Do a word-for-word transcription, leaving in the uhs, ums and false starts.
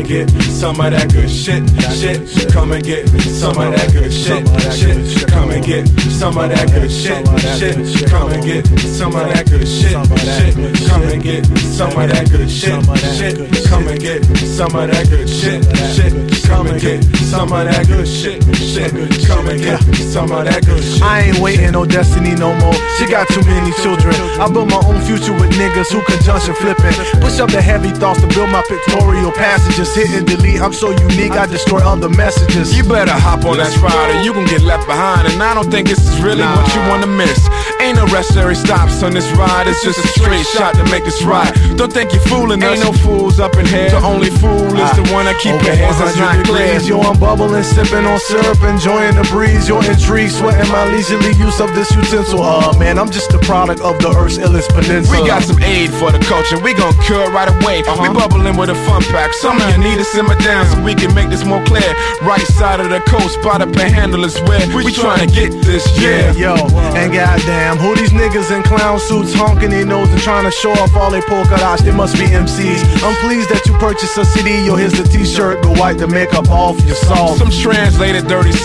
and get some of that good shit, shit. Come and get some of that good shit, shit. Come and get some of that good shit, shit. Come and get some of that good shit, shit. Come and get some of that good shit, shit. Come and get some of that good shit, shit. Come and get some of that good shit, shit. Come and get some of that good shit. I ain't waiting on destiny no more. She got too many children. I build my own future with niggas who conjunction flipping. Push up the heavy thoughts to build my pictorial passages. Hit and delete, I'm so unique, I destroy other messages. You better hop on that ride or you gon' get left behind. And I don't think this is really nah. what you wanna miss. Ain't no necessary stops on this ride. It's just a straight shot to make this right. Don't think you're fooling us. Ain't no fools up in here. The only fool is the one that keep your hands that's not clear. Yo, I'm bubbling, sipping on syrup, enjoying the breeze. You're intrigued, sweating my leisurely use of this utensil. Uh, man, I'm just the product of the Earth's illest peninsula. We got some aid for the culture, we gon' cure it right away. Uh-huh. We bubbling with a fun pack. Some of you need to simmer down so we can make this more clear. Right side of the coast, by the panhandle is where we, we trying to get this, yeah. yeah. Yo, and goddamn, who these niggas in clown suits honking their nose and trying to show off all they polka dots? They must be M Cs. I'm pleased that you purchased a C D. Yo, here's the t-shirt, go wipe the makeup off your soul. Some translated dirty